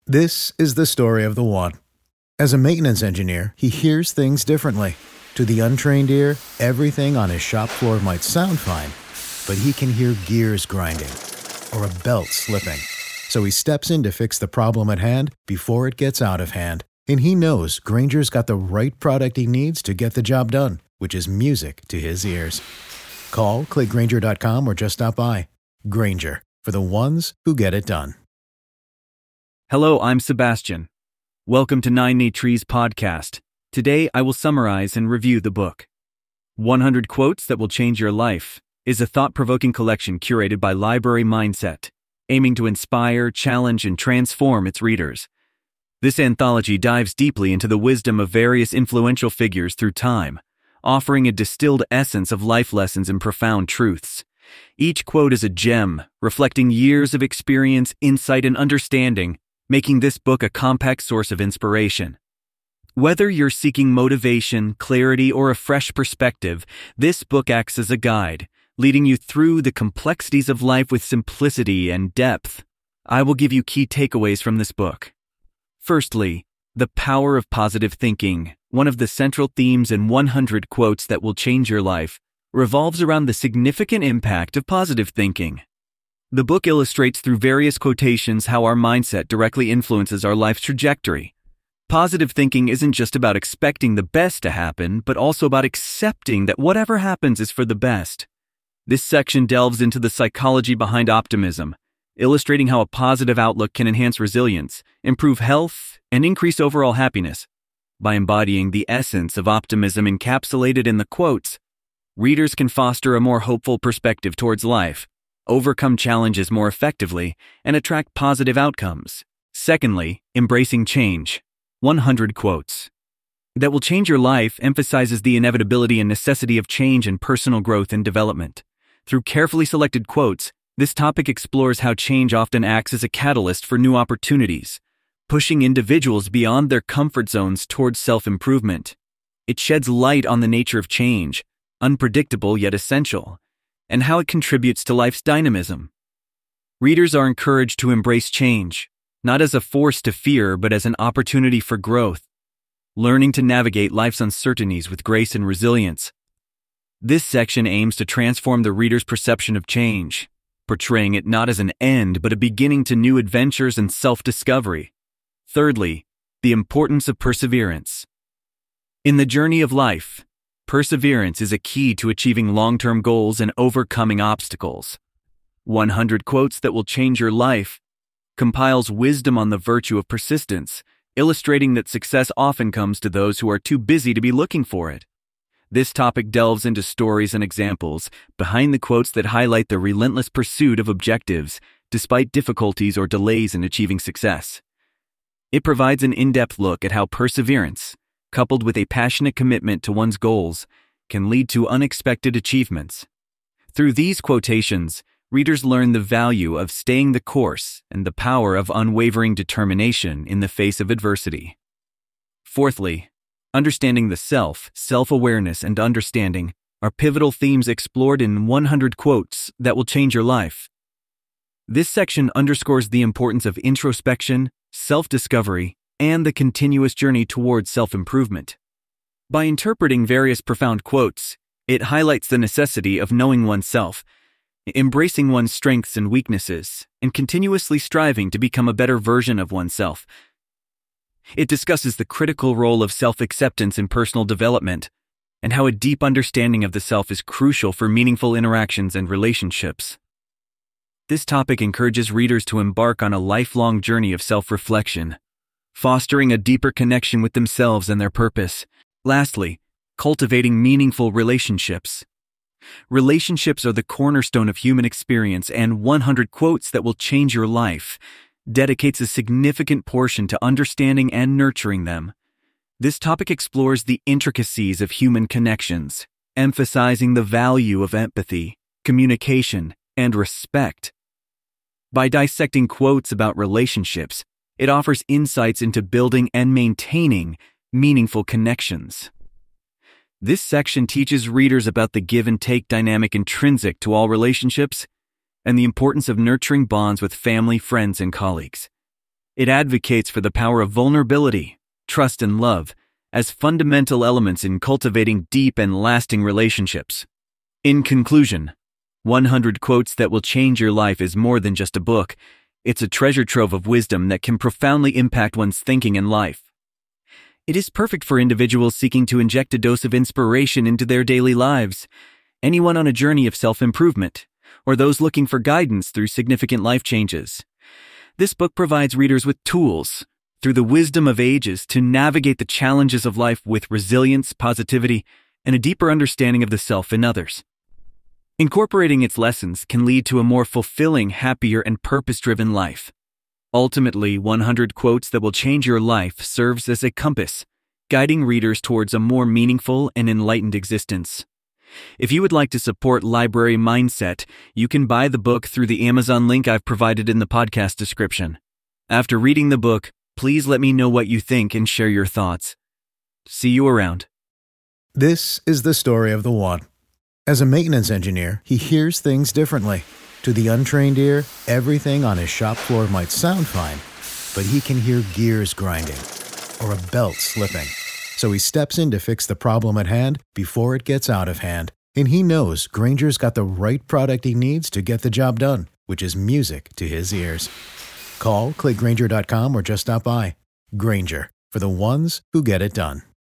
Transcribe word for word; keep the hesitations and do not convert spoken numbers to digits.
This is the story of the one. As a maintenance engineer, he hears things differently. To the untrained ear, everything on his shop floor might sound fine, but he can hear gears grinding or a belt slipping. So he steps in to fix the problem at hand before it gets out of hand. And he knows Grainger's got the right product he needs to get the job done, which is music to his ears. Call, click Grainger dot com, or just stop by. Grainger, for the ones who get it done. Hello, I'm Sebastian. Welcome to Nine Day Trees podcast. Today, I will summarize and review the book. one hundred Quotes That Will Change Your Life is a thought-provoking collection curated by Library Mindset, aiming to inspire, challenge, and transform its readers. This anthology dives deeply into the wisdom of various influential figures through time, offering a distilled essence of life lessons and profound truths. Each quote is a gem, reflecting years of experience, insight, and understanding, making this book a compact source of inspiration. Whether you're seeking motivation, clarity, or a fresh perspective, this book acts as a guide, leading you through the complexities of life with simplicity and depth. I will give you key takeaways from this book. Firstly, the power of positive thinking. One of the central themes in one hundred Quotes That Will Change Your Life revolves around the significant impact of positive thinking. The book illustrates through various quotations how our mindset directly influences our life's trajectory. Positive thinking isn't just about expecting the best to happen, but also about accepting that whatever happens is for the best. This section delves into the psychology behind optimism, illustrating how a positive outlook can enhance resilience, improve health, and increase overall happiness. By embodying the essence of optimism encapsulated in the quotes, readers can foster a more hopeful perspective towards life, overcome challenges more effectively, and attract positive outcomes. Secondly, embracing change. one hundred Quotes That Will Change Your Life emphasizes the inevitability and necessity of change in personal growth and development. Through carefully selected quotes, this topic explores how change often acts as a catalyst for new opportunities, pushing individuals beyond their comfort zones towards self-improvement. It sheds light on the nature of change, unpredictable yet essential, and how it contributes to life's dynamism. Readers are encouraged to embrace change, not as a force to fear, but as an opportunity for growth, learning to navigate life's uncertainties with grace and resilience. This section aims to transform the reader's perception of change, portraying it not as an end, but a beginning to new adventures and self-discovery. Thirdly, the importance of perseverance. In the journey of life, perseverance is a key to achieving long-term goals and overcoming obstacles. one hundred Quotes That Will Change Your Life compiles wisdom on the virtue of persistence, illustrating that success often comes to those who are too busy to be looking for it. This topic delves into stories and examples behind the quotes that highlight the relentless pursuit of objectives, despite difficulties or delays in achieving success. It provides an in-depth look at how perseverance, coupled with a passionate commitment to one's goals, can lead to unexpected achievements. Through these quotations, readers learn the value of staying the course and the power of unwavering determination in the face of adversity. Fourthly, understanding the self, self-awareness, and understanding are pivotal themes explored in one hundred Quotes That Will Change Your Life. This section underscores the importance of introspection, self-discovery, and the continuous journey towards self-improvement. By interpreting various profound quotes, it highlights the necessity of knowing oneself, embracing one's strengths and weaknesses, and continuously striving to become a better version of oneself. It discusses the critical role of self-acceptance in personal development, and how a deep understanding of the self is crucial for meaningful interactions and relationships. This topic encourages readers to embark on a lifelong journey of self-reflection, fostering a deeper connection with themselves and their purpose. Lastly, cultivating meaningful relationships. Relationships are the cornerstone of human experience, and one hundred Quotes That Will Change Your Life dedicates a significant portion to understanding and nurturing them. This topic explores the intricacies of human connections, emphasizing the value of empathy, communication, and respect. By dissecting quotes about relationships, it offers insights into building and maintaining meaningful connections. This section teaches readers about the give and take dynamic intrinsic to all relationships and the importance of nurturing bonds with family, friends, and colleagues. It advocates for the power of vulnerability, trust, and love as fundamental elements in cultivating deep and lasting relationships. In conclusion, one hundred Quotes That Will Change Your Life is more than just a book. It's a treasure trove of wisdom that can profoundly impact one's thinking and life. It is perfect for individuals seeking to inject a dose of inspiration into their daily lives, anyone on a journey of self-improvement, or those looking for guidance through significant life changes. This book provides readers with tools, through the wisdom of ages, to navigate the challenges of life with resilience, positivity, and a deeper understanding of the self and others. Incorporating its lessons can lead to a more fulfilling, happier, and purpose-driven life. Ultimately, one hundred Quotes That Will Change Your Life serves as a compass, guiding readers towards a more meaningful and enlightened existence. If you would like to support Library Mindset, you can buy the book through the Amazon link I've provided in the podcast description. After reading the book, please let me know what you think and share your thoughts. See you around. This is the story of the one. As a maintenance engineer, he hears things differently. To the untrained ear, everything on his shop floor might sound fine, but he can hear gears grinding or a belt slipping. So he steps in to fix the problem at hand before it gets out of hand. And he knows Grainger's got the right product he needs to get the job done, which is music to his ears. Call, click Grainger dot com, or just stop by. Grainger, for the ones who get it done.